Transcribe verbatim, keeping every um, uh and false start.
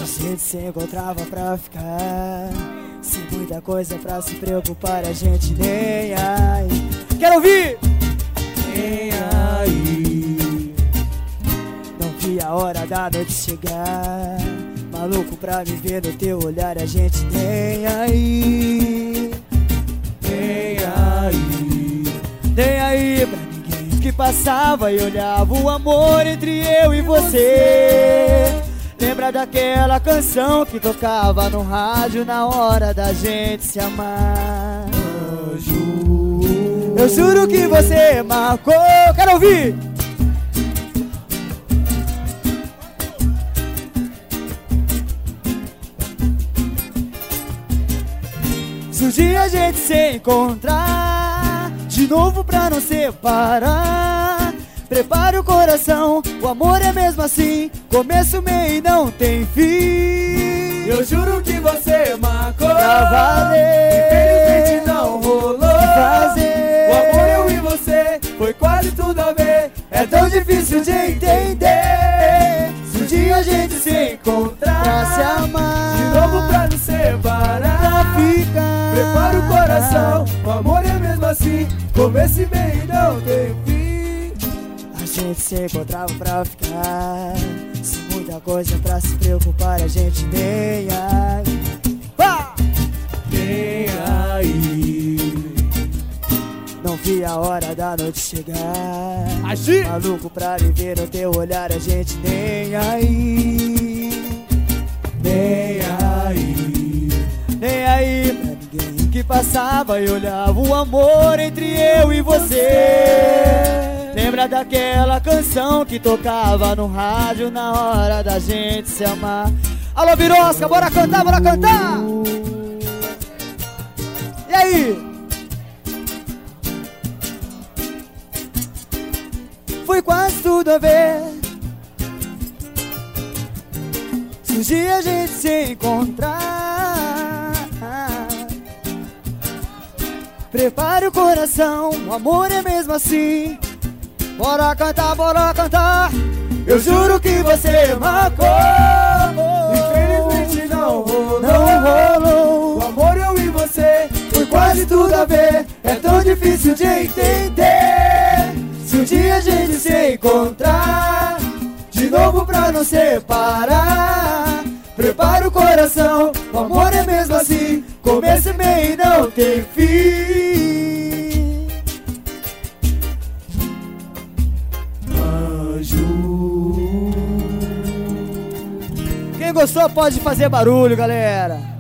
A gente se encontrava pra ficar, sem muita coisa pra se preocupar, a gente nem aí. Quero ouvir! Nem aí. Não vi a hora da noite chegar, maluco pra me ver no teu olhar, a gente nem aí. Nem aí. Nem aí pra ninguém que passava e olhava o amor entre eu e você. Lembra daquela canção que tocava no rádio na hora da gente se amar? Eu juro, eu juro que você marcou. Quero ouvir! Se um dia a gente se encontrar de novo pra não separar, prepare o coração, o amor é mesmo assim, começo, meio e não tem fim. Eu juro que você marcou, pra valer, infelizmente não rolou. Fazer. O amor eu e você foi quase tudo a ver, é tão difícil de entender. Se um dia a gente se encontrar pra se amar, de novo pra nos separar, pra ficar, prepara o coração, o amor é mesmo assim, começo e meio e não tem fim. A gente se encontrava pra ficar, sem muita coisa pra se preocupar, a gente nem aí. Pá! Nem aí. Não vi a hora da noite chegar, Agir! maluco pra me ver no teu olhar, a gente nem aí. Nem aí. Nem aí pra ninguém que passava e olhava o amor entre eu e você. Lembra daquela canção que tocava no rádio na hora da gente se amar? Alô, Birosca, bora cantar, bora cantar! E aí? Foi quase tudo a ver. Se um dia a gente se encontrar, prepare o coração, o amor é mesmo assim. Bora cantar, bora cantar. Eu juro que você marcou, Infelizmente não rolou. não rolou. O amor eu e você Foi quase tudo a ver, é tão difícil de entender. Se um dia a gente se encontrar de novo pra não separar, prepara o coração, o amor é mesmo assim, começo e meio e não tem fim. Quem gostou pode fazer barulho, galera.